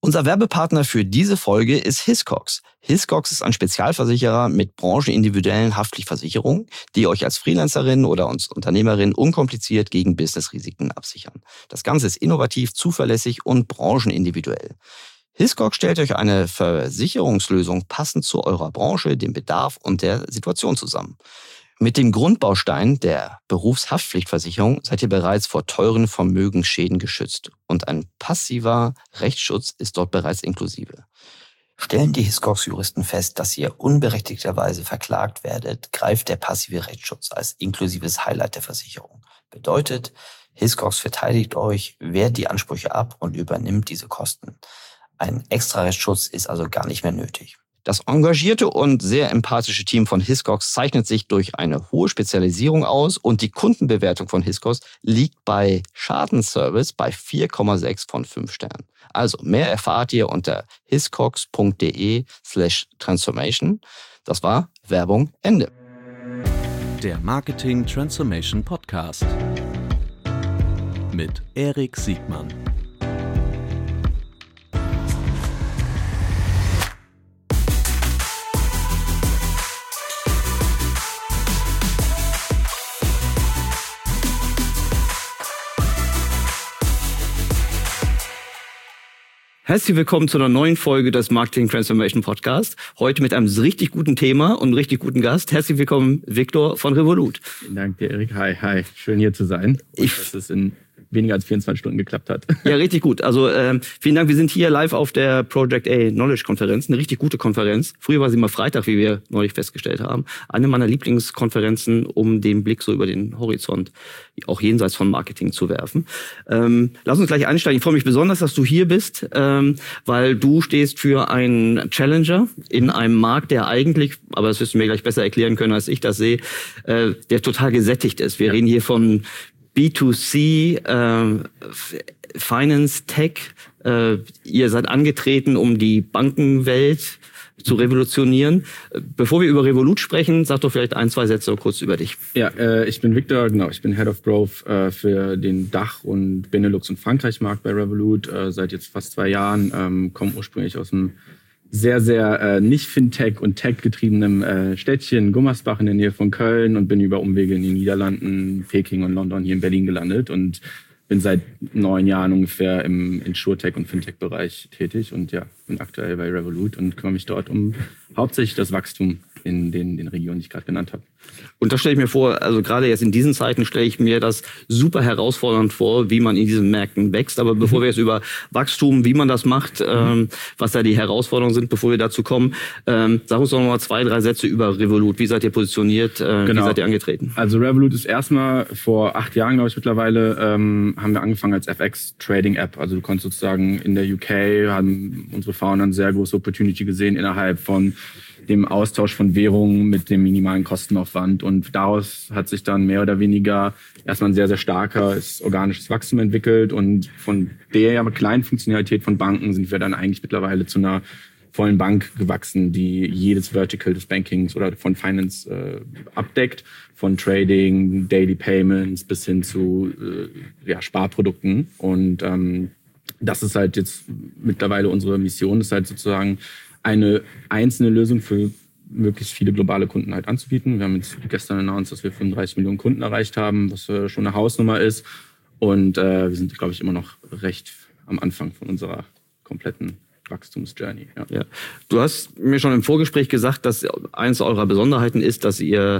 Unser Werbepartner für diese Folge ist Hiscox. Hiscox ist ein Spezialversicherer mit branchenindividuellen Haftpflichtversicherungen, die euch als Freelancerin oder als Unternehmerin unkompliziert gegen Businessrisiken absichern. Das Ganze ist innovativ, zuverlässig und branchenindividuell. Hiscox stellt euch eine Versicherungslösung passend zu eurer Branche, dem Bedarf und der Situation zusammen. Mit dem Grundbaustein der Berufshaftpflichtversicherung seid ihr bereits vor teuren Vermögensschäden geschützt und ein passiver Rechtsschutz ist dort bereits inklusive. Stellen die Hiscox-Juristen fest, dass ihr unberechtigterweise verklagt werdet, greift der passive Rechtsschutz als inklusives Highlight der Versicherung. Bedeutet, Hiscox verteidigt euch, wehrt die Ansprüche ab und übernimmt diese Kosten. Ein extra Rechtsschutz ist also gar nicht mehr nötig. Das engagierte und sehr empathische Team von Hiscox zeichnet sich durch eine hohe Spezialisierung aus und die Kundenbewertung von Hiscox liegt bei Schadenservice bei 4,6 von 5 Sternen. Also mehr erfahrt ihr unter hiscox.de/transformation. Das war Werbung Ende. Der Marketing Transformation Podcast mit Erik Siegmann. Herzlich willkommen zu einer neuen Folge des Marketing Transformation Podcast. Heute mit einem richtig guten Thema und einem richtig guten Gast. Herzlich willkommen, Viktor von Revolut. Vielen Dank dir, Erik. Hi. Schön hier zu sein. Dass es in weniger als 24 Stunden geklappt hat. Ja, richtig gut. Also vielen Dank. Wir sind hier live auf der Project A Knowledge Konferenz. Eine richtig gute Konferenz. Früher war sie mal Freitag, wie wir neulich festgestellt haben. Eine meiner Lieblingskonferenzen, um den Blick so über den Horizont, auch jenseits von Marketing zu werfen. Lass uns gleich einsteigen. Ich freue mich besonders, dass du hier bist, weil du stehst für einen Challenger in einem Markt, der eigentlich, aber das wirst du mir gleich besser erklären können, als ich das sehe, der total gesättigt ist. Wir reden hier von B2C, Finance, Tech. Ihr seid angetreten, um die Bankenwelt zu revolutionieren. Bevor wir über Revolut sprechen, sag doch vielleicht 1-2 Sätze kurz über dich. Ja, ich bin Viktor, genau. Ich bin Head of Growth für den Dach- und Benelux- und Frankreich-Markt bei Revolut seit jetzt fast 2 Jahren. Komme ursprünglich aus einem sehr nicht Fintech- und Tech-getriebenem Städtchen Gummersbach in der Nähe von Köln und bin über Umwege in den Niederlanden, Peking und London hier in Berlin gelandet und bin seit 9 Jahren ungefähr im Insurtech- und Fintech-Bereich tätig und ja, bin aktuell bei Revolut und kümmere mich dort um hauptsächlich das Wachstum in den Regionen, die ich gerade genannt habe. Und da stelle ich mir vor, also gerade jetzt in diesen Zeiten stelle ich mir das super herausfordernd vor, wie man in diesen Märkten wächst. Aber bevor wir jetzt über Wachstum, wie man das macht, was da die Herausforderungen sind, bevor wir dazu kommen, sag uns doch noch mal 2-3 Sätze über Revolut. Wie seid ihr positioniert? Wie seid ihr angetreten? Also Revolut ist erstmal vor 8 Jahren, glaube ich, mittlerweile, haben wir angefangen als FX-Trading-App. Also du konntest sozusagen in der UK, haben unsere Founder eine sehr große Opportunity gesehen innerhalb von dem Austausch von Währungen mit dem minimalen Kostenaufwand. Und daraus hat sich dann mehr oder weniger erstmal ein sehr starkes organisches Wachstum entwickelt. Und von der kleinen Funktionalität von Banken sind wir dann eigentlich mittlerweile zu einer vollen Bank gewachsen, die jedes Vertical des Bankings oder von Finance abdeckt. Von Trading, Daily Payments bis hin zu Sparprodukten. Und das ist halt jetzt mittlerweile unsere Mission, ist halt sozusagen eine einzelne Lösung für möglichst viele globale Kunden halt anzubieten. Wir haben jetzt gestern announced, dass wir 35 Millionen Kunden erreicht haben, was schon eine Hausnummer ist. Und wir sind, glaube ich, immer noch recht am Anfang von unserer kompletten Wachstumsjourney. Ja. Du hast mir schon im Vorgespräch gesagt, dass eines eurer Besonderheiten ist, dass ihr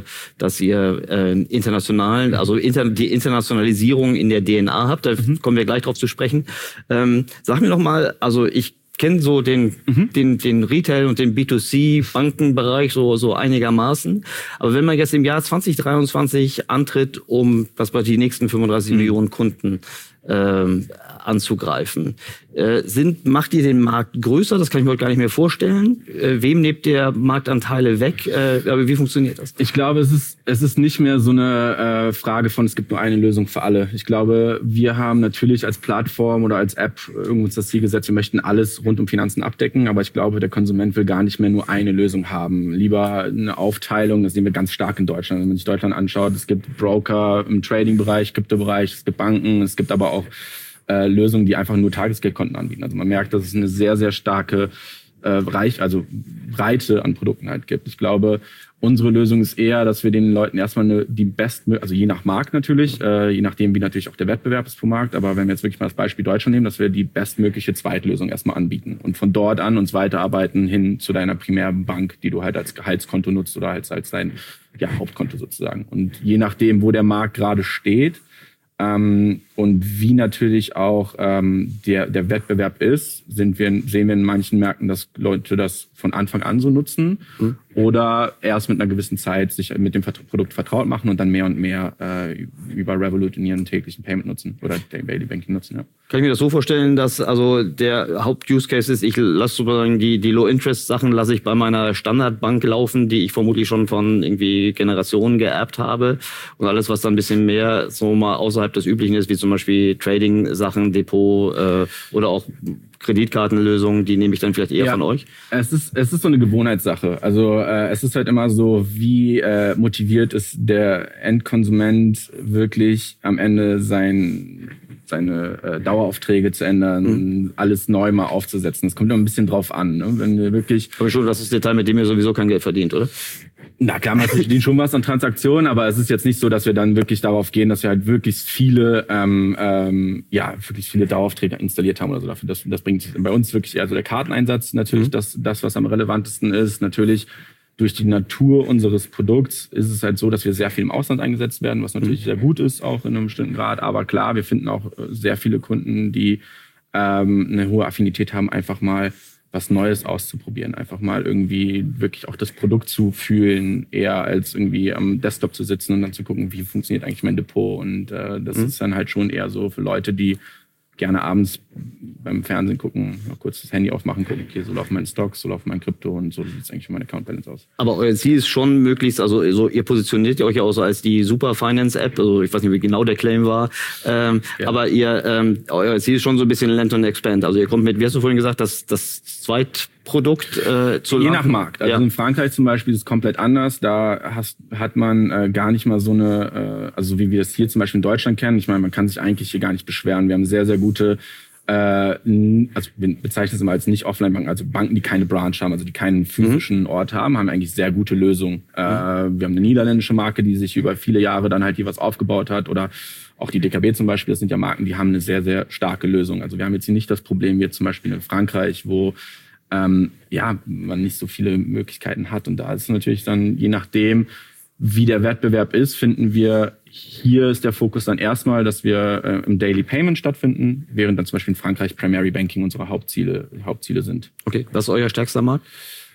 international, also die Internationalisierung in der DNA habt. Da kommen wir gleich drauf zu sprechen. Sag mir noch mal, also ich kenne so den Retail- und den B2C-Bankenbereich so einigermaßen. Aber wenn man jetzt im Jahr 2023 antritt, um die nächsten 35 Millionen Kunden anzugreifen, macht ihr den Markt größer? Das kann ich mir heute gar nicht mehr vorstellen. Wem nehmt ihr Marktanteile weg? Aber wie funktioniert das? Ich glaube, es ist nicht mehr so eine Frage von, es gibt nur eine Lösung für alle. Ich glaube, wir haben natürlich als Plattform oder als App irgendwo das Ziel gesetzt, wir möchten alles rund um Finanzen abdecken, aber ich glaube, der Konsument will gar nicht mehr nur eine Lösung haben. Lieber eine Aufteilung, das sehen wir ganz stark in Deutschland. Wenn man sich Deutschland anschaut, es gibt Broker im Trading-Bereich, Krypto-Bereich, es gibt Banken, es gibt aber auch Lösungen, die einfach nur Tagesgeldkonten anbieten. Also man merkt, dass es eine sehr, sehr starke Breite an Produkten halt gibt. Ich glaube, unsere Lösung ist eher, dass wir den Leuten erstmal also je nach Markt natürlich, je nachdem, wie natürlich auch der Wettbewerb ist pro Markt, aber wenn wir jetzt wirklich mal das Beispiel Deutschland nehmen, dass wir die bestmögliche Zweitlösung erstmal anbieten und von dort an uns weiterarbeiten hin zu deiner Primärbank, die du halt als Gehaltskonto nutzt oder als dein Hauptkonto sozusagen. Und je nachdem, wo der Markt gerade steht, und wie natürlich auch der Wettbewerb ist, sehen wir in manchen Märkten, dass Leute das von Anfang an so nutzen oder erst mit einer gewissen Zeit sich mit dem Produkt vertraut machen und dann mehr und mehr über Revolut in ihren täglichen Payment nutzen oder Daily Banking nutzen. Ja. Kann ich mir das so vorstellen, dass also der Haupt-Use-Case ist, ich lasse sozusagen die Low-Interest-Sachen lasse ich bei meiner Standardbank laufen, die ich vermutlich schon von irgendwie Generationen geerbt habe und alles, was dann ein bisschen mehr so mal außerhalb des Üblichen ist, wie zum Beispiel Trading-Sachen, Depot oder auch Kreditkartenlösungen, die nehme ich dann vielleicht eher von euch? Es ist so eine Gewohnheitssache. Also es ist halt immer so, wie motiviert ist der Endkonsument wirklich am Ende seine Daueraufträge zu ändern, alles neu mal aufzusetzen. Es kommt immer ein bisschen drauf an. Ne? Wenn wir wirklich. Aber schon, das ist das Detail, mit dem ihr sowieso kein Geld verdient, oder? Na klar, man verdient schon was an Transaktionen, aber es ist jetzt nicht so, dass wir dann wirklich darauf gehen, dass wir halt wirklich viele Daueraufträge installiert haben oder so. Dafür, das bringt bei uns wirklich eher so der Karteneinsatz natürlich das, was am relevantesten ist. Natürlich durch die Natur unseres Produkts ist es halt so, dass wir sehr viel im Ausland eingesetzt werden, was natürlich sehr gut ist, auch in einem bestimmten Grad. Aber klar, wir finden auch sehr viele Kunden, die eine hohe Affinität haben, einfach mal was Neues auszuprobieren, einfach mal irgendwie wirklich auch das Produkt zu fühlen, eher als irgendwie am Desktop zu sitzen und dann zu gucken, wie funktioniert eigentlich mein Depot. Und das ist dann halt schon eher so für Leute, die gerne abends beim Fernsehen gucken, mal kurz das Handy aufmachen, gucken, okay, so laufen meine Stocks, so laufen mein Krypto und so sieht es eigentlich für meine Account Balance aus. Aber euer Ziel ist schon möglichst, also so, ihr positioniert euch ja auch so als die Super Finance App, also ich weiß nicht, wie genau der Claim war, aber euer Ziel ist schon so ein bisschen Land and Expand, also ihr kommt mit, wie hast du vorhin gesagt, das Zweitprodukt zu Je nach Markt. Also in Frankreich zum Beispiel ist es komplett anders. Da hat man gar nicht mal so eine, also wie wir das hier zum Beispiel in Deutschland kennen. Ich meine, man kann sich eigentlich hier gar nicht beschweren. Wir haben sehr, sehr gute, also wir bezeichnen es immer als nicht Offline-Banken, also Banken, die keine Branch haben, also die keinen physischen Ort haben eigentlich sehr gute Lösungen. Wir haben eine niederländische Marke, die sich über viele Jahre dann halt hier was aufgebaut hat oder auch die DKB zum Beispiel, das sind ja Marken, die haben eine sehr, sehr starke Lösung. Also wir haben jetzt hier nicht das Problem, wie zum Beispiel in Frankreich, wo man nicht so viele Möglichkeiten hat. Und da ist natürlich dann, je nachdem, wie der Wettbewerb ist, finden wir, hier ist der Fokus dann erstmal, dass wir im Daily Payment stattfinden, während dann zum Beispiel in Frankreich Primary Banking unsere Hauptziele sind. Okay, was ist euer stärkster Markt?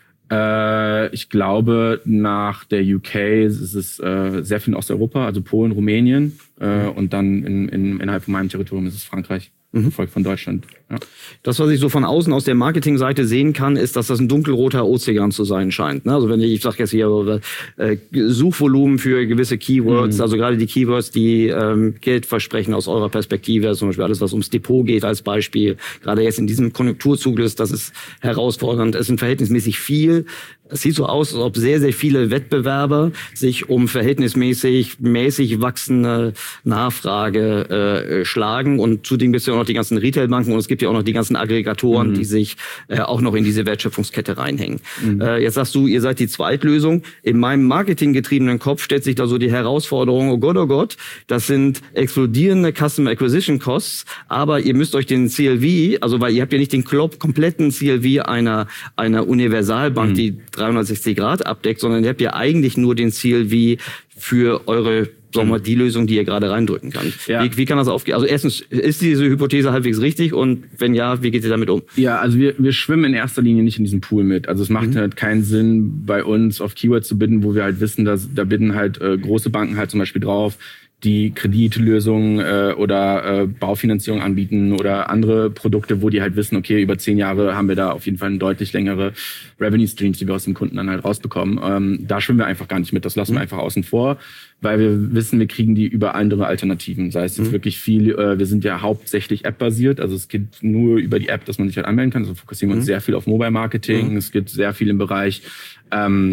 Ich glaube, nach der UK ist es sehr viel in Osteuropa, also Polen, Rumänien und dann innerhalb von meinem Territorium ist es Frankreich. Gefolgt von Deutschland. Ja. Das, was ich so von außen aus der Marketingseite sehen kann, ist, dass das ein dunkelroter Ozean zu sein scheint. Also wenn ich sage jetzt hier Suchvolumen für gewisse Keywords, also gerade die Keywords, die Geld versprechen aus eurer Perspektive, zum Beispiel alles, was ums Depot geht als Beispiel, gerade jetzt in diesem Konjunkturzyklus, das ist herausfordernd. Es sind verhältnismäßig viel. Es sieht so aus, als ob sehr, sehr viele Wettbewerber sich um verhältnismäßig wachsende Nachfrage schlagen. Und zudem gibt es ja auch noch die ganzen Retailbanken und es gibt ja auch noch die ganzen Aggregatoren, die sich auch noch in diese Wertschöpfungskette reinhängen. Jetzt sagst du, ihr seid die Zweitlösung. In meinem marketinggetriebenen Kopf stellt sich da so die Herausforderung, oh Gott, das sind explodierende Customer Acquisition Costs, aber ihr müsst euch den CLV, also weil ihr habt ja nicht den kompletten CLV einer Universalbank, die 360 Grad abdeckt, sondern ihr habt ja eigentlich nur den CLV für eure, sagen wir mal, die Lösung, die ihr gerade reindrücken kann. Ja. Wie kann das aufgehen? Also erstens, ist diese Hypothese halbwegs richtig und wenn ja, wie geht ihr damit um? Ja, also wir schwimmen in erster Linie nicht in diesem Pool mit. Also es macht halt keinen Sinn, bei uns auf Keywords zu bidden, wo wir halt wissen, dass da bidden halt große Banken halt zum Beispiel drauf, die Kreditlösungen oder Baufinanzierung anbieten oder andere Produkte, wo die halt wissen, okay, über 10 Jahre haben wir da auf jeden Fall deutlich längere Revenue Streams, die wir aus dem Kunden dann halt rausbekommen. Da schwimmen wir einfach gar nicht mit, das lassen wir einfach außen vor, weil wir wissen, wir kriegen die über andere Alternativen. Sei es jetzt wirklich viel, wir sind ja hauptsächlich App-basiert, also es geht nur über die App, dass man sich halt anmelden kann, also fokussieren wir uns sehr viel auf Mobile-Marketing, es gibt sehr viel im Bereich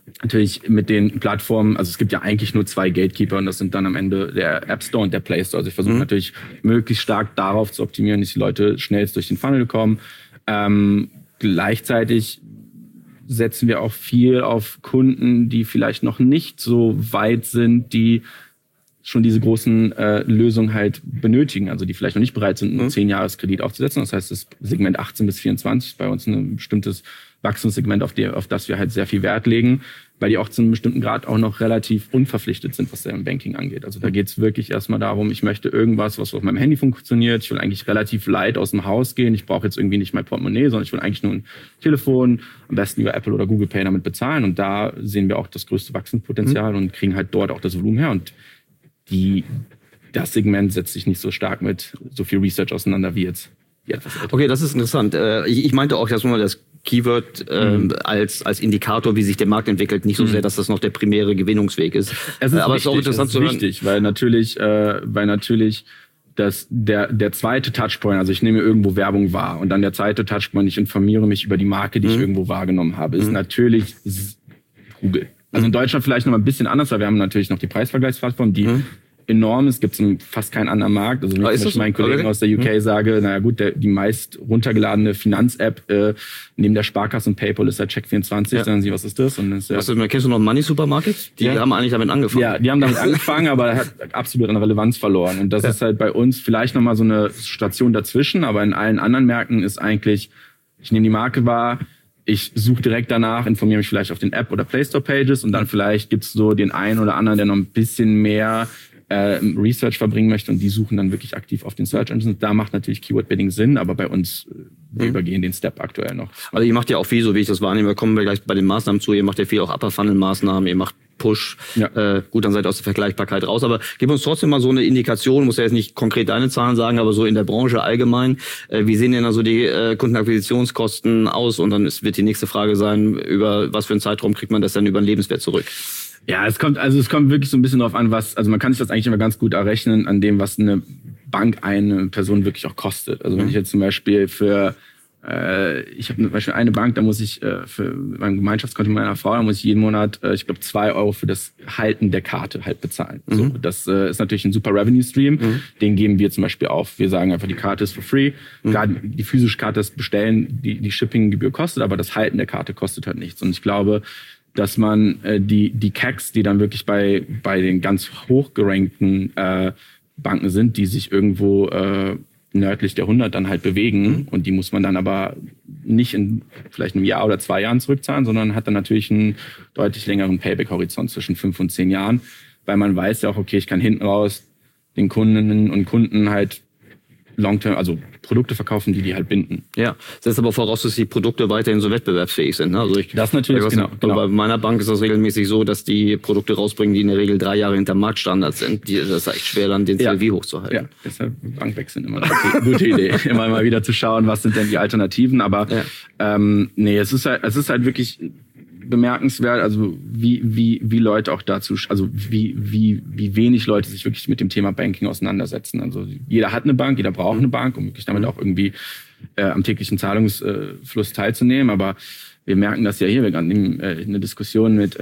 natürlich mit den Plattformen, also es gibt ja eigentlich nur 2 Gatekeeper und das sind dann am Ende der App Store und der Play Store. Also ich versuche natürlich möglichst stark darauf zu optimieren, dass die Leute schnellst durch den Funnel kommen. Gleichzeitig setzen wir auch viel auf Kunden, die vielleicht noch nicht so weit sind, die schon diese großen Lösungen halt benötigen, also die vielleicht noch nicht bereit sind, einen 10-Jahres-Kredit aufzusetzen. Das heißt, das Segment 18 bis 24 ist bei uns ein bestimmtes Wachstumssegment, auf das wir halt sehr viel Wert legen, weil die auch zu einem bestimmten Grad auch noch relativ unverpflichtet sind, was deren Banking angeht. Also da geht es wirklich erstmal darum, ich möchte irgendwas, was auf meinem Handy funktioniert. Ich will eigentlich relativ light aus dem Haus gehen. Ich brauche jetzt irgendwie nicht mein Portemonnaie, sondern ich will eigentlich nur ein Telefon, am besten über Apple oder Google Pay damit bezahlen. Und da sehen wir auch das größte Wachstumspotenzial und kriegen halt dort auch das Volumen her. Und das Segment setzt sich nicht so stark mit so viel Research auseinander wie jetzt die etwas älter. Okay, das ist interessant. Ich meinte auch, dass man das Keyword als Indikator, wie sich der Markt entwickelt, nicht so sehr, dass das noch der primäre Gewinnungsweg ist. Es ist aber wichtig, es ist auch interessant zu hören. Wichtig, weil natürlich dass der zweite Touchpoint, also ich nehme irgendwo Werbung wahr und dann der zweite Touchpoint, ich informiere mich über die Marke, die ich irgendwo wahrgenommen habe, ist natürlich Google. Also in Deutschland vielleicht noch mal ein bisschen anders, weil wir haben natürlich noch die Preisvergleichsplattform, die enorm ist, gibt es in fast keinen anderen Markt. Also wenn ich meinen Kollegen aus der UK sage, naja gut, die meist runtergeladene Finanz-App neben der Sparkasse und PayPal ist halt Check24, dann sagen sie, was ist das? Und das ist kennst du noch Money Supermarket? Die haben eigentlich damit angefangen. Ja, die haben damit angefangen, aber hat absolut an Relevanz verloren. Und das ist halt bei uns vielleicht nochmal so eine Station dazwischen, aber in allen anderen Märkten ist eigentlich, ich nehme die Marke wahr, ich suche direkt danach, informiere mich vielleicht auf den App- oder Play-Store-Pages und dann vielleicht gibt's so den einen oder anderen, der noch ein bisschen mehr Research verbringen möchte und die suchen dann wirklich aktiv auf den Search Engines. Da macht natürlich Keyword-Bidding Sinn, aber bei uns, wir übergehen den Step aktuell noch. Also ihr macht ja auch viel, so wie ich das wahrnehme, kommen wir gleich bei den Maßnahmen zu, ihr macht ja viel auch Upper-Funnel-Maßnahmen, ihr macht Push. Ja. Gut, dann seid ihr aus der Vergleichbarkeit raus. Aber gib uns trotzdem mal so eine Indikation, muss ja jetzt nicht konkret deine Zahlen sagen, aber so in der Branche allgemein. Wie sehen denn also die Kundenakquisitionskosten aus? Und dann wird die nächste Frage sein, über was für einen Zeitraum kriegt man das dann über den Lebenswert zurück? Ja, es kommt wirklich so ein bisschen drauf an, also man kann sich das eigentlich immer ganz gut errechnen an dem, was eine Bank eine Person wirklich auch kostet. Also wenn ich jetzt zum Beispiel ich habe zum Beispiel eine Bank, da muss ich für mein Gemeinschaftskonto meiner Frau, da muss ich jeden Monat, ich glaube 2 Euro für das Halten der Karte halt bezahlen. So, das ist natürlich ein super Revenue Stream. Den geben wir zum Beispiel auf. Wir sagen einfach, die Karte ist for free. Gerade die physische Karte, das Bestellen, die Shippinggebühr kostet, aber das Halten der Karte kostet halt nichts. Und ich glaube, dass man die CACs, die dann wirklich bei den ganz hochgerankten Banken sind, die sich irgendwo nördlich der 100 dann halt bewegen und die muss man dann aber nicht in vielleicht einem Jahr oder 2 Jahren zurückzahlen, sondern hat dann natürlich einen deutlich längeren Payback-Horizont zwischen 5 und 10 Jahren, weil man weiß ja auch, okay, ich kann hinten raus den Kundinnen und Kunden halt Long-Term, also Produkte verkaufen, die halt binden. Ja, setzt aber voraus, dass die Produkte weiterhin so wettbewerbsfähig sind. Ne? Also das natürlich, genau. Bei meiner Bank ist das regelmäßig so, dass die Produkte rausbringen, die in der Regel 3 Jahre hinter Marktstandards sind. Das ist echt schwer, dann den CLV hochzuhalten. Ja, deshalb Bankwechseln immer eine gute Idee. Immer mal wieder zu schauen, was sind denn die Alternativen. Aber es ist halt wirklich bemerkenswert, also wie Leute auch dazu, also wie wenig Leute sich wirklich mit dem Thema Banking auseinandersetzen. Also jeder hat eine Bank, jeder braucht eine Bank, um wirklich damit auch irgendwie am täglichen Zahlungsfluss teilzunehmen. Aber wir merken das ja hier, wir hatten eine Diskussion mit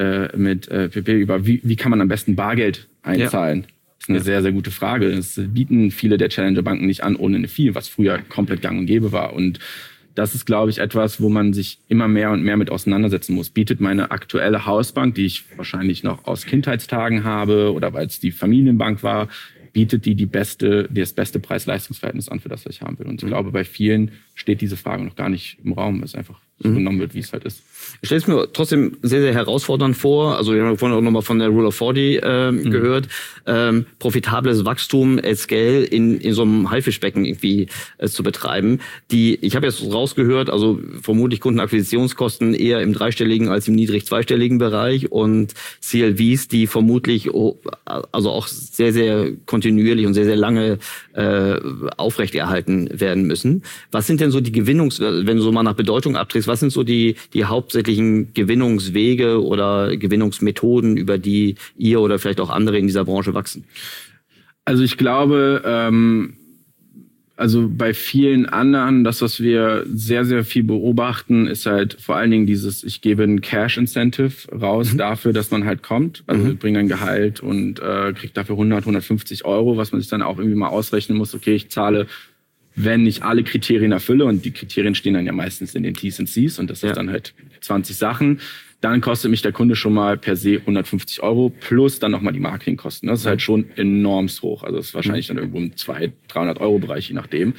PP über wie kann man am besten Bargeld einzahlen. Das ist eine sehr, sehr gute Frage. Das bieten viele der Challenger-Banken nicht an ohne eine Fee, was früher komplett gang und gäbe war. Und das ist, glaube ich, etwas, wo man sich immer mehr und mehr mit auseinandersetzen muss. Bietet meine aktuelle Hausbank, die ich wahrscheinlich noch aus Kindheitstagen habe oder weil es die Familienbank war, bietet das beste Preis-Leistungs-Verhältnis an, für das, was ich haben will. Und ich glaube, bei vielen steht diese Frage noch gar nicht im Raum, weil es einfach so genommen wird, wie es halt ist. Ich stelle es mir trotzdem sehr, sehr herausfordernd vor. Also wir haben vorhin auch nochmal von der Rule of 40 gehört. Profitables Wachstum at Scale in so einem Haifischbecken irgendwie zu betreiben. Ich habe jetzt rausgehört, also vermutlich Kundenakquisitionskosten eher im dreistelligen als im niedrig zweistelligen Bereich und CLVs, die vermutlich also auch sehr, sehr kontinuierlich und sehr, sehr lange aufrechterhalten werden müssen. Was sind denn so die wenn du so mal nach Bedeutung abdrehst, was sind so die hauptsächlichen Gewinnungswege oder Gewinnungsmethoden, über die ihr oder vielleicht auch andere in dieser Branche wachsen? Also ich glaube, Also bei vielen anderen, das, was wir sehr, sehr viel beobachten, ist halt vor allen Dingen dieses, ich gebe ein Cash-Incentive raus dafür, dass man halt kommt. Also wir bringen ein Gehalt und kriegt dafür 150 €, was man sich dann auch irgendwie mal ausrechnen muss. Okay, ich zahle, wenn ich alle Kriterien erfülle, und die Kriterien stehen dann ja meistens in den T's und C's, und das ist dann halt 20 Sachen, dann kostet mich der Kunde schon mal per se 150 € plus dann nochmal die Marketingkosten. Das ist halt schon enormst hoch. Also das ist wahrscheinlich dann irgendwo im 200-300 € Bereich, je nachdem.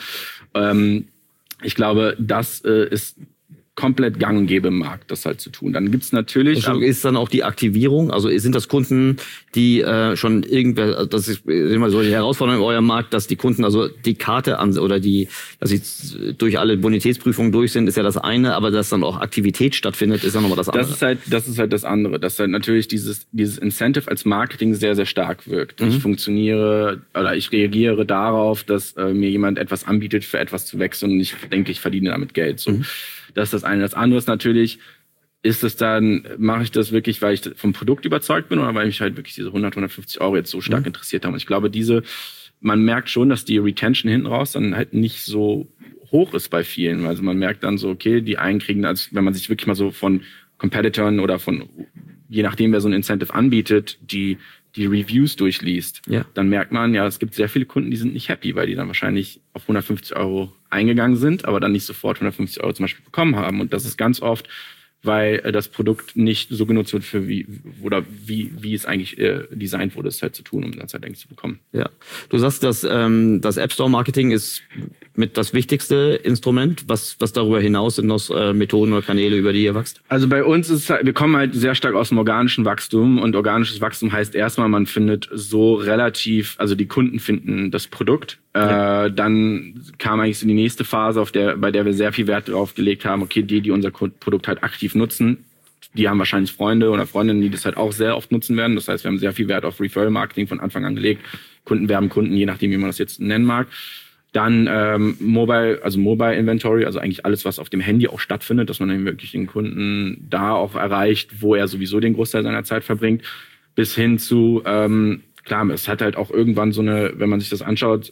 Ich glaube, das ist komplett gang und gäbe im Markt, das halt zu tun. Dann gibt's natürlich... Ist dann auch die Aktivierung, also sind das Kunden, die schon irgendwer, das ist immer so die Herausforderung in eurem Markt, dass die Kunden also die Karte oder dass sie durch alle Bonitätsprüfungen durch sind, ist ja das eine, aber dass dann auch Aktivität stattfindet, ist dann nochmal das andere. Das ist halt das andere, dass halt natürlich dieses Incentive als Marketing sehr, sehr stark wirkt. Ich reagiere darauf, dass mir jemand etwas anbietet, für etwas zu wechseln, und ich denke, ich verdiene damit Geld. So. Das ist das eine. Das andere ist natürlich, mache ich das wirklich, weil ich vom Produkt überzeugt bin, oder weil mich halt wirklich diese 150 € jetzt so stark interessiert haben. Und ich glaube, man merkt schon, dass die Retention hinten raus dann halt nicht so hoch ist bei vielen. Also man merkt dann so, okay, die einen kriegen, als wenn man sich wirklich mal so von Competitoren oder je nachdem, wer so ein Incentive anbietet, die Reviews durchliest, dann merkt man, ja, es gibt sehr viele Kunden, die sind nicht happy, weil die dann wahrscheinlich auf 150 € eingegangen sind, aber dann nicht sofort 150 € zum Beispiel bekommen haben. Und das ist ganz oft, weil das Produkt nicht so genutzt wird, wie es eigentlich designt wurde, es halt zu tun, um das halt eigentlich zu bekommen. Ja. Du sagst, dass das App Store Marketing ist mit das wichtigste Instrument. Was darüber hinaus sind noch Methoden oder Kanäle, über die ihr wächst? Also bei uns ist wir kommen halt sehr stark aus dem organischen Wachstum, und organisches Wachstum heißt erstmal, man findet also die Kunden finden das Produkt. Dann kam eigentlich so die nächste Phase, bei der wir sehr viel Wert darauf gelegt haben, okay, die unser Produkt halt aktiv nutzen, die haben wahrscheinlich Freunde oder Freundinnen, die das halt auch sehr oft nutzen werden. Das heißt, wir haben sehr viel Wert auf Referral-Marketing von Anfang an gelegt. Kunden werben Kunden, je nachdem, wie man das jetzt nennen mag. Dann Mobile Inventory, also eigentlich alles, was auf dem Handy auch stattfindet, dass man dann wirklich den Kunden da auch erreicht, wo er sowieso den Großteil seiner Zeit verbringt, bis hin zu klar, es hat halt auch irgendwann wenn man sich das anschaut,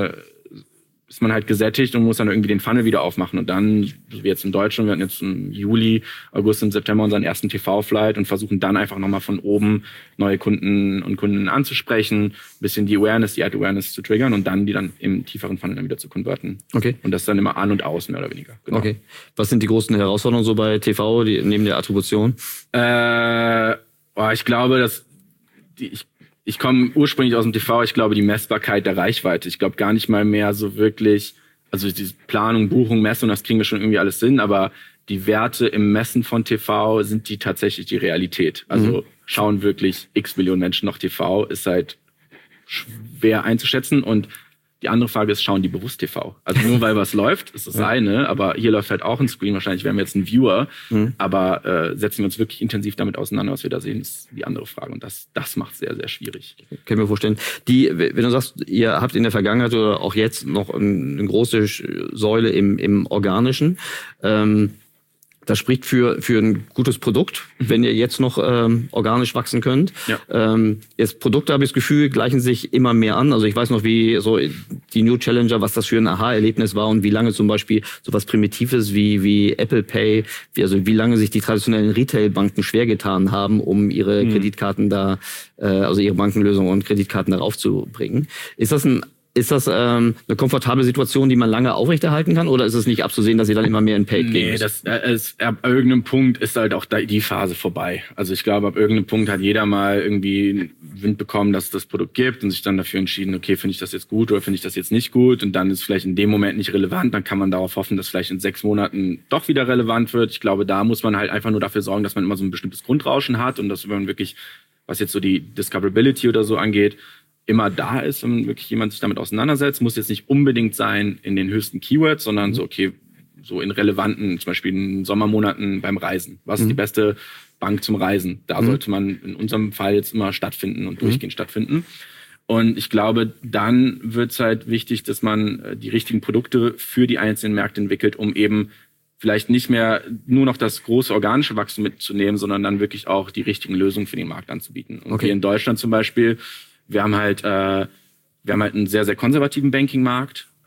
ist man halt gesättigt und muss dann irgendwie den Funnel wieder aufmachen. Und dann, so wie jetzt in Deutschland, wir hatten jetzt im Juli, August und September unseren ersten TV-Flight und versuchen dann einfach nochmal von oben neue Kunden und Kundinnen anzusprechen, ein bisschen die Ad-Awareness zu triggern und dann die dann im tieferen Funnel dann wieder zu konverten. Okay. Und das dann immer an und aus, mehr oder weniger. Genau. Okay. Was sind die großen Herausforderungen so bei TV, neben der Attribution? Ich glaube, dass ich komme ursprünglich aus dem TV, ich glaube, die Messbarkeit der Reichweite. Ich glaube gar nicht mal mehr so wirklich, also die Planung, Buchung, Messung, das kriegen wir schon irgendwie alles hin, aber die Werte im Messen von TV sind tatsächlich die Realität. Also schauen wirklich x Millionen Menschen noch TV, ist halt schwer einzuschätzen. Und die andere Frage ist, schauen die bewusst TV? Also nur weil was läuft, ist das eine, aber hier läuft halt auch ein Screen, wahrscheinlich wären wir jetzt ein Viewer, aber setzen wir uns wirklich intensiv damit auseinander, was wir da sehen, ist die andere Frage, und das macht es sehr, sehr schwierig. Können wir vorstellen. Wenn du sagst, ihr habt in der Vergangenheit oder auch jetzt noch eine große Säule im Organischen, das spricht für ein gutes Produkt, wenn ihr jetzt noch organisch wachsen könnt. Ja. Jetzt Produkte, habe ich das Gefühl, gleichen sich immer mehr an. Also ich weiß noch, wie so die New Challenger, was das für ein Aha-Erlebnis war und wie lange zum Beispiel so was Primitives wie Apple Pay, wie lange sich die traditionellen Retail-Banken schwer getan haben, um ihre Kreditkarten also ihre Bankenlösungen und Kreditkarten darauf zu bringen. Ist das eine komfortable Situation, die man lange aufrechterhalten kann, oder ist es nicht abzusehen, dass sie dann immer mehr in Paid gehen müssen? Ab irgendeinem Punkt ist halt auch die Phase vorbei. Also ich glaube, ab irgendeinem Punkt hat jeder mal irgendwie Wind bekommen, dass es das Produkt gibt und sich dann dafür entschieden, okay, finde ich das jetzt gut oder finde ich das jetzt nicht gut, und dann ist es vielleicht in dem Moment nicht relevant, dann kann man darauf hoffen, dass vielleicht in 6 Monaten doch wieder relevant wird. Ich glaube, da muss man halt einfach nur dafür sorgen, dass man immer so ein bestimmtes Grundrauschen hat und dass man wirklich, was jetzt so die Discoverability oder so angeht, immer da ist, wenn wirklich jemand sich damit auseinandersetzt. Muss jetzt nicht unbedingt sein in den höchsten Keywords, sondern so in relevanten, zum Beispiel in Sommermonaten beim Reisen. Was ist die beste Bank zum Reisen? Da sollte man in unserem Fall jetzt immer stattfinden und durchgehend stattfinden. Und ich glaube, dann wird es halt wichtig, dass man die richtigen Produkte für die einzelnen Märkte entwickelt, um eben vielleicht nicht mehr nur noch das große organische Wachstum mitzunehmen, sondern dann wirklich auch die richtigen Lösungen für den Markt anzubieten. Und hier in Deutschland zum Beispiel, wir haben halt einen sehr, sehr konservativen Banking-Markt.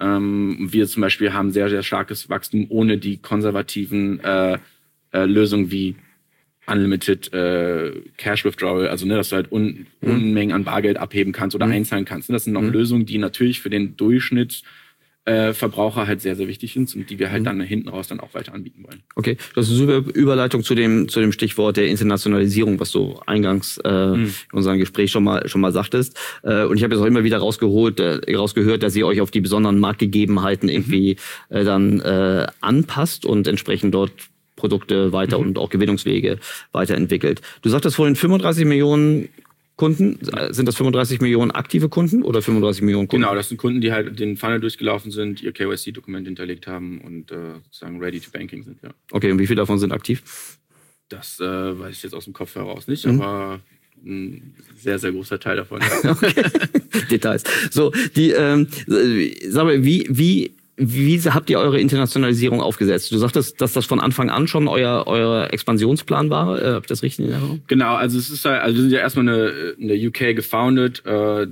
Wir zum Beispiel haben sehr, sehr starkes Wachstum ohne die konservativen Lösungen wie Unlimited Cash Withdrawal, also dass du halt Unmengen an Bargeld abheben kannst oder einzahlen kannst. Das sind noch Lösungen, die natürlich für den Durchschnittsverbraucher halt sehr, sehr wichtig sind und die wir halt dann hinten raus dann auch weiter anbieten wollen. Okay, das ist eine super Überleitung zu dem Stichwort der Internationalisierung, was du eingangs in unserem Gespräch schon mal sagtest. Und ich habe jetzt auch immer wieder rausgehört, dass ihr euch auf die besonderen Marktgegebenheiten irgendwie dann anpasst und entsprechend dort Produkte weiter und auch Gewinnungswege weiterentwickelt. Du sagtest vorhin 35 Millionen Kunden. Sind das 35 Millionen aktive Kunden oder 35 Millionen Kunden? Genau, das sind Kunden, die halt den Funnel durchgelaufen sind, ihr KYC-Dokument hinterlegt haben und sozusagen ready to banking sind, ja. Okay, und wie viele davon sind aktiv? Das weiß ich jetzt aus dem Kopf heraus nicht, aber ein sehr, sehr großer Teil davon. Ja. Okay. Details. So, sag mal, wie habt ihr eure Internationalisierung aufgesetzt? Du sagtest, dass das von Anfang an schon euer Expansionsplan war. Habt ihr das richtig in Erinnerung? Genau, also es ist halt, wir sind ja erstmal in der UK gefounded.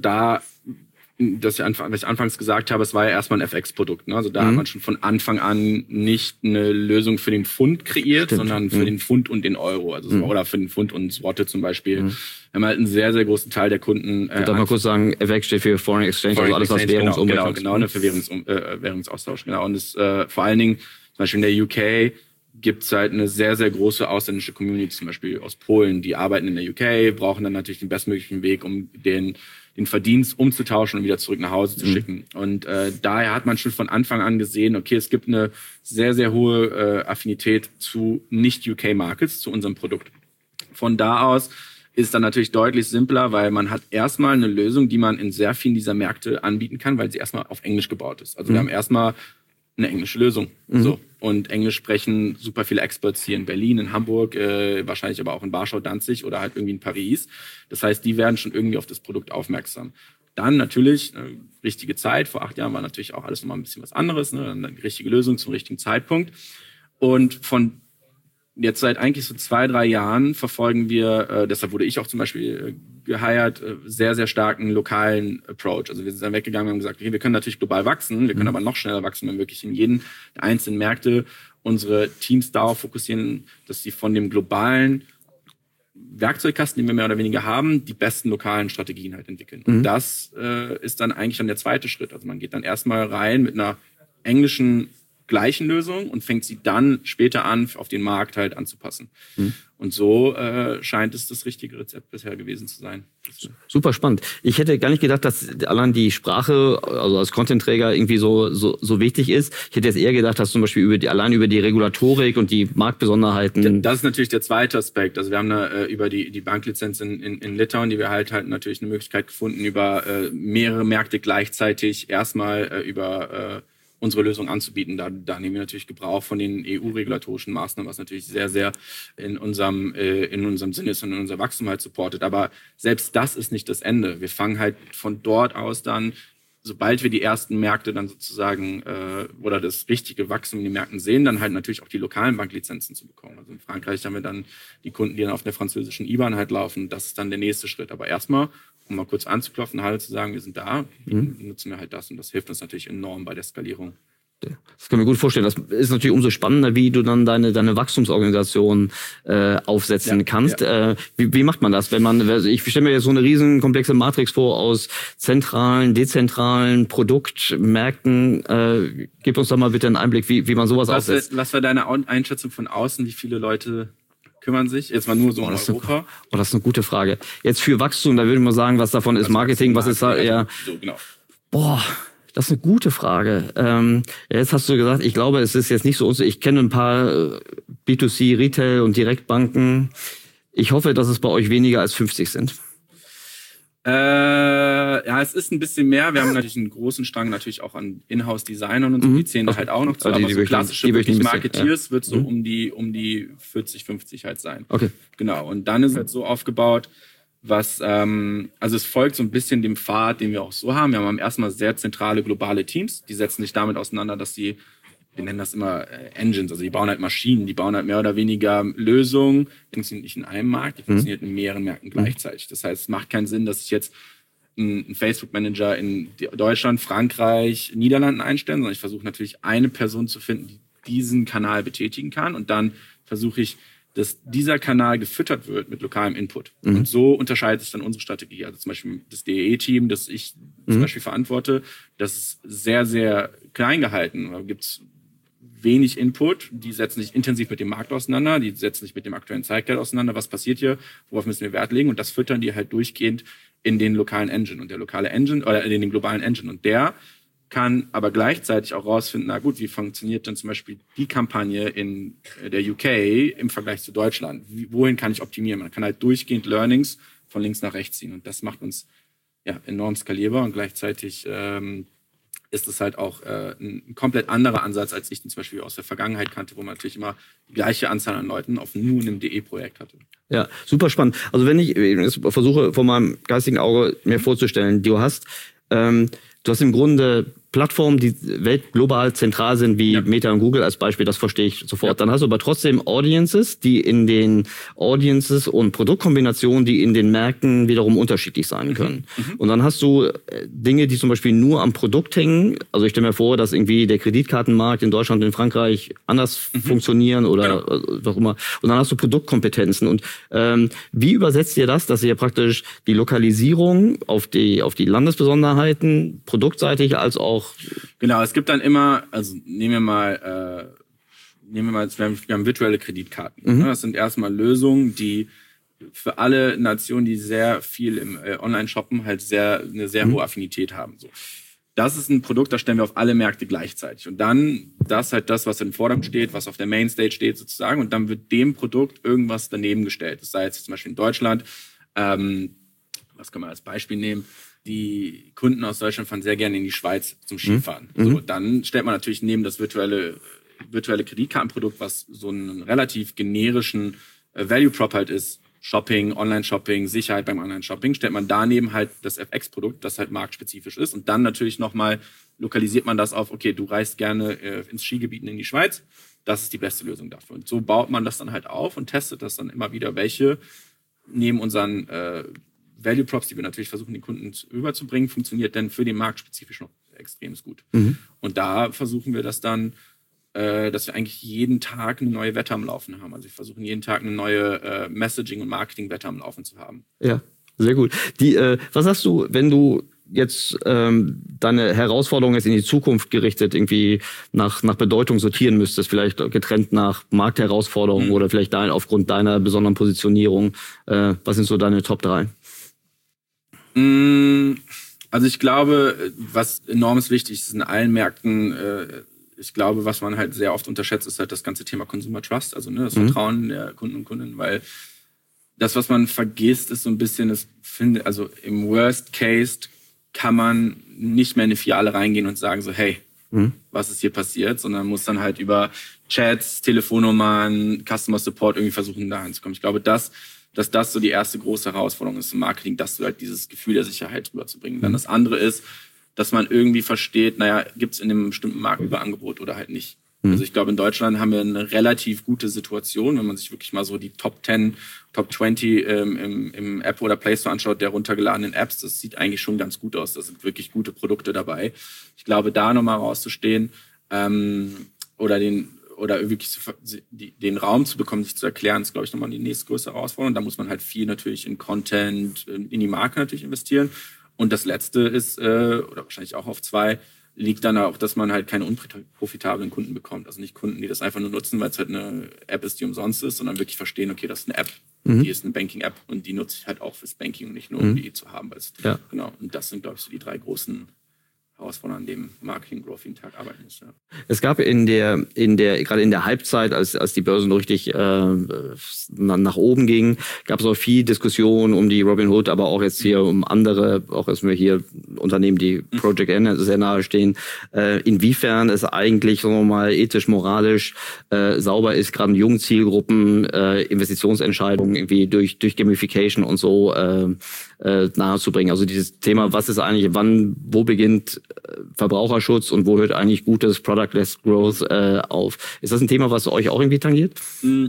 Was ich anfangs gesagt habe, es war ja erstmal ein FX-Produkt. Ne? Also da hat man schon von Anfang an nicht eine Lösung für den Pfund kreiert, sondern für den Pfund und den Euro. Also oder für den Pfund und Zloty zum Beispiel. Wir haben halt einen sehr, sehr großen Teil der Kunden. Darf man kurz sagen, FX steht für Foreign Exchange, also alles, was Währungsumwechslung. Genau, für Währungsaustausch. Genau. Und vor allen Dingen, zum Beispiel in der UK, gibt's halt eine sehr, sehr große ausländische Community, zum Beispiel aus Polen, die arbeiten in der UK, brauchen dann natürlich den bestmöglichen Weg, um den Verdienst umzutauschen und wieder zurück nach Hause zu schicken. Und daher hat man schon von Anfang an gesehen, okay, es gibt eine sehr, sehr hohe Affinität zu Nicht-UK-Markets, zu unserem Produkt. Von da aus ist dann natürlich deutlich simpler, weil man hat erstmal eine Lösung, die man in sehr vielen dieser Märkte anbieten kann, weil sie erstmal auf Englisch gebaut ist. Also wir haben erstmal eine englische Lösung. So. Und Englisch sprechen super viele Experts hier in Berlin, in Hamburg, wahrscheinlich aber auch in Warschau, Danzig oder halt irgendwie in Paris. Das heißt, die werden schon irgendwie auf das Produkt aufmerksam. Dann natürlich richtige Zeit. Vor 8 Jahren war natürlich auch alles nochmal ein bisschen was anderes. Ne? Dann die richtige Lösung zum richtigen Zeitpunkt. Und von jetzt seit eigentlich so 2-3 Jahren verfolgen wir, deshalb wurde ich auch zum Beispiel geheiert, sehr, sehr starken lokalen Approach. Also wir sind dann weggegangen und haben gesagt, okay, wir können natürlich global wachsen, wir können aber noch schneller wachsen, wenn wir wirklich in jeden der einzelnen Märkte unsere Teams darauf fokussieren, dass sie von dem globalen Werkzeugkasten, den wir mehr oder weniger haben, die besten lokalen Strategien halt entwickeln. Und das ist dann eigentlich dann der zweite Schritt. Also man geht dann erstmal rein mit einer englischen gleichen Lösung und fängt sie dann später an, auf den Markt halt anzupassen. Und so scheint es das richtige Rezept bisher gewesen zu sein. Super spannend. Ich hätte gar nicht gedacht, dass allein die Sprache, also als Content-Träger, irgendwie so wichtig ist. Ich hätte jetzt eher gedacht, dass zum Beispiel allein über die Regulatorik und die Marktbesonderheiten. Das ist natürlich der zweite Aspekt. Also wir haben über die Banklizenz in Litauen, die wir halt natürlich eine Möglichkeit gefunden, über mehrere Märkte gleichzeitig erstmal über unsere Lösung anzubieten. Da nehmen wir natürlich Gebrauch von den EU-regulatorischen Maßnahmen, was natürlich sehr, sehr in unserem Sinne ist und in unser Wachstum halt supportet. Aber selbst das ist nicht das Ende. Wir fangen halt von dort aus dann, sobald wir die ersten Märkte dann sozusagen oder das richtige Wachstum in den Märkten sehen, dann halt natürlich auch die lokalen Banklizenzen zu bekommen. Also in Frankreich haben wir dann die Kunden, die dann auf der französischen IBAN halt laufen. Das ist dann der nächste Schritt. Aber erstmal, um mal kurz anzuklopfen, halt zu sagen, wir sind da, nutzen wir halt das. Und das hilft uns natürlich enorm bei der Skalierung. Das kann ich mir gut vorstellen. Das ist natürlich umso spannender, wie du dann deine Wachstumsorganisation aufsetzen kannst. Ja. Wie macht man das? Ich stelle mir jetzt so eine riesen komplexe Matrix vor aus zentralen, dezentralen Produktmärkten. Gib uns doch mal bitte einen Einblick, wie man sowas aufsetzt. Was war deine Einschätzung von außen? Wie viele Leute kümmern sich? Jetzt mal nur so in Europa. Das ist eine gute Frage. Jetzt für Wachstum, da würde ich mal sagen, was davon ist Marketing, was ist da eher... So, genau. Das ist eine gute Frage. Jetzt hast du gesagt, ich glaube, es ist jetzt nicht so, ich kenne ein paar B2C, Retail und Direktbanken. Ich hoffe, dass es bei euch weniger als 50 sind. Ja, es ist ein bisschen mehr. Wir haben natürlich einen großen Strang natürlich auch an Inhouse-Designern und so. Die zählen halt auch noch zu. Also aber so klassische Marketeers wird so um die 40, 50 halt sein. Okay. Genau. Und dann ist es halt so aufgebaut, also es folgt so ein bisschen dem Pfad, den wir auch so haben. Wir haben erstmal sehr zentrale globale Teams, die setzen sich damit auseinander, dass wir nennen das immer Engines, also die bauen halt Maschinen, die bauen halt mehr oder weniger Lösungen, die funktionieren nicht in einem Markt, die funktionieren in mehreren Märkten gleichzeitig. Das heißt, es macht keinen Sinn, dass ich jetzt einen Facebook-Manager in Deutschland, Frankreich, Niederlanden einstellen, sondern ich versuche natürlich eine Person zu finden, die diesen Kanal betätigen kann. Und dann versuche ich, dass dieser Kanal gefüttert wird mit lokalem Input. Und so unterscheidet sich dann unsere Strategie. Also zum Beispiel das DEE-Team, das ich zum Beispiel verantworte, das ist sehr, sehr klein gehalten. Da gibt es wenig Input. Die setzen sich intensiv mit dem Markt auseinander. Die setzen sich mit dem aktuellen Zeitgeist auseinander. Was passiert hier? Worauf müssen wir Wert legen? Und das füttern die halt durchgehend in den lokalen Engine. Und der lokale Engine, oder in den globalen Engine. Und der kann aber gleichzeitig auch rausfinden, na gut, wie funktioniert denn zum Beispiel die Kampagne in der UK im Vergleich zu Deutschland? Wohin kann ich optimieren? Man kann halt durchgehend Learnings von links nach rechts ziehen. Und das macht uns enorm skalierbar. Und gleichzeitig ist es halt auch ein komplett anderer Ansatz, als ich den zum Beispiel aus der Vergangenheit kannte, wo man natürlich immer die gleiche Anzahl an Leuten auf nur einem DE-Projekt hatte. Ja, super spannend. Also wenn ich versuche, von meinem geistigen Auge mir vorzustellen, du hast im Grunde Plattformen, die weltglobal zentral sind, wie Meta und Google als Beispiel, das verstehe ich sofort. Ja. Dann hast du aber trotzdem Audiences, die in den Audiences und Produktkombinationen, die in den Märkten wiederum unterschiedlich sein können. Und dann hast du Dinge, die zum Beispiel nur am Produkt hängen. Also ich stelle mir vor, dass irgendwie der Kreditkartenmarkt in Deutschland und in Frankreich anders funktionieren oder was auch immer. Und dann hast du Produktkompetenzen. Und wie übersetzt ihr das, dass ihr praktisch die Lokalisierung auf die Landesbesonderheiten produktseitig als auch... Genau, es gibt dann immer, also nehmen wir mal, wir haben virtuelle Kreditkarten. Das sind erstmal Lösungen, die für alle Nationen, die sehr viel im Online-Shoppen halt eine sehr hohe Affinität haben. So. Das ist ein Produkt, das stellen wir auf alle Märkte gleichzeitig. Und dann, das ist halt das, was im Vordergrund steht, was auf der Mainstage steht sozusagen. Und dann wird dem Produkt irgendwas daneben gestellt. Das sei jetzt zum Beispiel in Deutschland, was kann man als Beispiel nehmen? Die Kunden aus Deutschland fahren sehr gerne in die Schweiz zum Skifahren. So, dann stellt man natürlich neben das virtuelle Kreditkartenprodukt, was so einen relativ generischen Value Prop halt ist, Shopping, Online-Shopping, Sicherheit beim Online-Shopping, stellt man daneben halt das FX-Produkt, das halt marktspezifisch ist. Und dann natürlich nochmal lokalisiert man das auf, okay, du reist gerne ins Skigebiet in die Schweiz, das ist die beste Lösung dafür. Und so baut man das dann halt auf und testet das dann immer wieder, welche neben unseren Value Props, die wir natürlich versuchen, den Kunden rüberzubringen, funktioniert denn für den Markt spezifisch noch extrem gut. Und da versuchen wir das dann, dass wir eigentlich jeden Tag eine neue Wette am Laufen haben. Also wir versuchen jeden Tag eine neue Messaging- und Marketing-Wette am Laufen zu haben. Ja, sehr gut. Was sagst du, wenn du jetzt deine Herausforderungen jetzt in die Zukunft gerichtet irgendwie nach Bedeutung sortieren müsstest, vielleicht getrennt nach Marktherausforderungen oder vielleicht aufgrund deiner besonderen Positionierung? Was sind so deine Top 3? Also ich glaube, was enorm wichtig ist in allen Märkten, ich glaube, was man halt sehr oft unterschätzt, ist halt das ganze Thema Consumer Trust, also das Vertrauen der Kunden und Kundinnen, weil das, was man vergisst, ist so ein bisschen, also im Worst Case kann man nicht mehr in eine Filiale reingehen und sagen so, hey, was ist hier passiert, sondern muss dann halt über Chats, Telefonnummern, Customer Support irgendwie versuchen, da hinzukommen. Ich glaube, dass das so die erste große Herausforderung ist im Marketing, dass du halt dieses Gefühl der Sicherheit rüberzubringen. Dann das andere ist, dass man irgendwie versteht, gibt es in einem bestimmten Markt Überangebot oder halt nicht. Also ich glaube, in Deutschland haben wir eine relativ gute Situation, wenn man sich wirklich mal so die Top 10, Top 20 im App oder Play Store anschaut, der runtergeladenen Apps, das sieht eigentlich schon ganz gut aus. Da sind wirklich gute Produkte dabei. Ich glaube, da nochmal rauszustehen oder wirklich den Raum zu bekommen, sich zu erklären, ist, glaube ich, nochmal die nächstgrößere Herausforderung. Da muss man halt viel natürlich in Content, in die Marke natürlich investieren. Und das Letzte ist, oder wahrscheinlich auch auf 2, liegt dann auch, dass man halt keine unprofitablen Kunden bekommt. Also nicht Kunden, die das einfach nur nutzen, weil es halt eine App ist, die umsonst ist, sondern wirklich verstehen, okay, das ist eine App, die ist eine Banking-App und die nutze ich halt auch fürs Banking und nicht nur, um die zu haben. Genau. Und das sind, glaube ich, so die 3 großen Herausforderungen, an dem Marketing Growth jeden Tag arbeiten muss. Ja. Es gab gerade in der Halbzeit, als die Börse noch richtig nach oben ging, gab es auch viel Diskussion um die Robinhood, aber auch jetzt hier um andere, auch erstmal hier Unternehmen, die Project N sehr nahe stehen. Inwiefern es eigentlich, sagen wir mal, ethisch, moralisch sauber ist, gerade in jungen Zielgruppen Investitionsentscheidungen irgendwie durch Gamification und so nahezubringen. Also dieses Thema, was ist eigentlich, wo beginnt Verbraucherschutz und wo hört eigentlich gutes Product-led Growth auf? Ist das ein Thema, was euch auch irgendwie tangiert?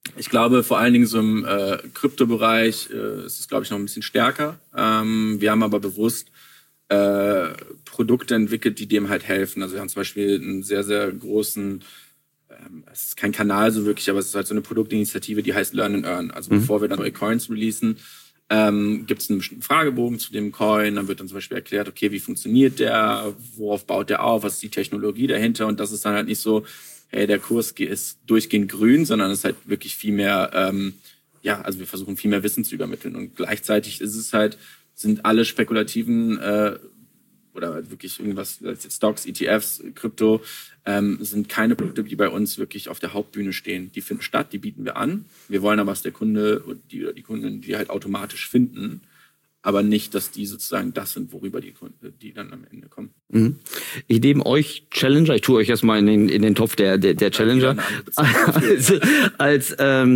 Ich glaube, vor allen Dingen so im Kryptobereich ist es, glaube ich, noch ein bisschen stärker. Wir haben aber bewusst Produkte entwickelt, die dem halt helfen. Also wir haben zum Beispiel einen sehr, sehr großen, es ist kein Kanal so wirklich, aber es ist halt so eine Produktinitiative, die heißt Learn and Earn. Also bevor wir dann neue Coins releasen, gibt es einen bestimmten Fragebogen zu dem Coin. Dann wird dann zum Beispiel erklärt, okay, wie funktioniert der, worauf baut der auf, was ist die Technologie dahinter. Und das ist dann halt nicht so, hey, der Kurs ist durchgehend grün, sondern es ist halt wirklich viel mehr, also wir versuchen viel mehr Wissen zu übermitteln. Und gleichzeitig ist es halt, sind alle spekulativen oder wirklich irgendwas, Stocks, ETFs, Krypto, sind keine Produkte, die bei uns wirklich auf der Hauptbühne stehen. Die finden statt, die bieten wir an. Wir wollen aber, dass der Kunde oder die Kunden die halt automatisch finden, aber nicht, dass die sozusagen das sind, worüber die dann am Ende kommen. Mhm. Ich nehme euch Challenger, ich tue euch erstmal in den Topf der Challenger, als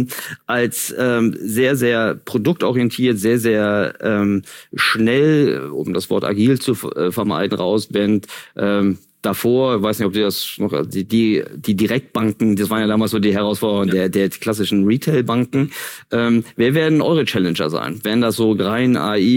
sehr, sehr produktorientiert, sehr, sehr schnell, um das Wort agil zu vermeiden, rausbrennt. Davor, ich weiß nicht, ob ihr das noch, die Direktbanken, das waren ja damals so die Herausforderungen der klassischen Retail-Banken. Wer werden eure Challenger sein? Werden das so rein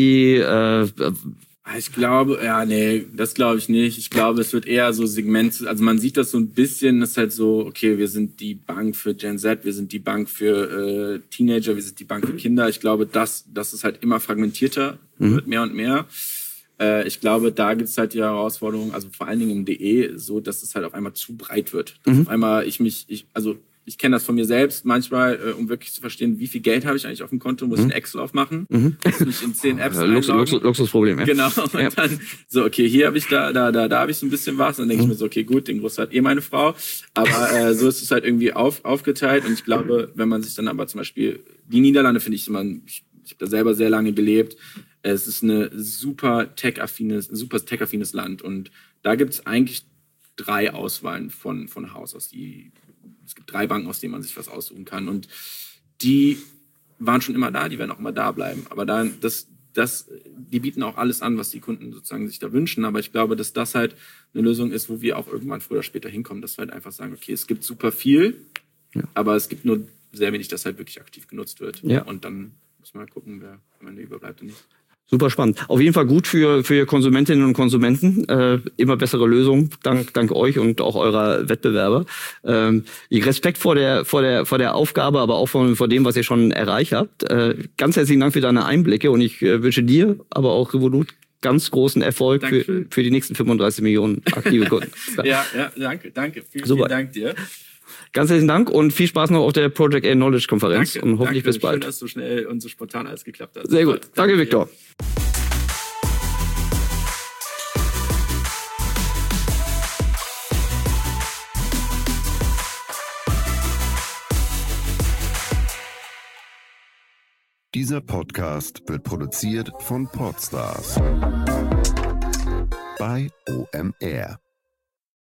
AI? Ich glaube, das glaube ich nicht. Ich glaube, es wird eher so Segment, also man sieht das so ein bisschen, das ist halt so, okay, wir sind die Bank für Gen Z, wir sind die Bank für Teenager, wir sind die Bank für Kinder. Ich glaube, das ist halt immer fragmentierter, wird mehr und mehr. Ich glaube, da gibt es halt die Herausforderung, also vor allen Dingen im DE, so, dass es halt auf einmal zu breit wird. Auf einmal ich kenne das von mir selbst manchmal, um wirklich zu verstehen, wie viel Geld habe ich eigentlich auf dem Konto, muss ich einen Excel aufmachen, muss mich in 10 Apps einloggen. Luxusproblem, ja. Genau, und dann so, okay, hier habe ich da habe ich so ein bisschen was, dann denke ich mir so, okay, gut, den Großteil hat meine Frau, aber so ist es halt irgendwie aufgeteilt und ich glaube, wenn man sich dann aber zum Beispiel, die Niederlande finde ich immer, ich habe da selber sehr lange gelebt, es ist eine super tech-affines Land und da gibt es eigentlich 3 Auswahlen von Haus aus. Es gibt 3 Banken, aus denen man sich was aussuchen kann und die waren schon immer da, die werden auch immer da bleiben. Aber dann die bieten auch alles an, was die Kunden sozusagen sich da wünschen. Aber ich glaube, dass das halt eine Lösung ist, wo wir auch irgendwann früher oder später hinkommen, dass wir halt einfach sagen, okay, es gibt super viel, aber es gibt nur sehr wenig, das halt wirklich aktiv genutzt wird. Ja. Und dann muss man halt gucken, wer am Ende überbleibt und nicht. Super spannend. Auf jeden Fall gut für Konsumentinnen und Konsumenten. Immer bessere Lösungen, dank euch und auch eurer Wettbewerber. Respekt vor der Aufgabe, aber auch vor dem, was ihr schon erreicht habt. Ganz herzlichen Dank für deine Einblicke und ich wünsche dir, aber auch Revolut ganz großen Erfolg für die nächsten 35 Millionen aktive Kunden. Ja, danke. Vielen Dank dir. Ganz herzlichen Dank und viel Spaß noch auf der Project A Knowledge Konferenz und hoffentlich bis bald. Schön, dass so schnell und so spontan alles geklappt hat. Sehr gut. Danke, Viktor. Dieser Podcast wird produziert von Podstars bei OMR.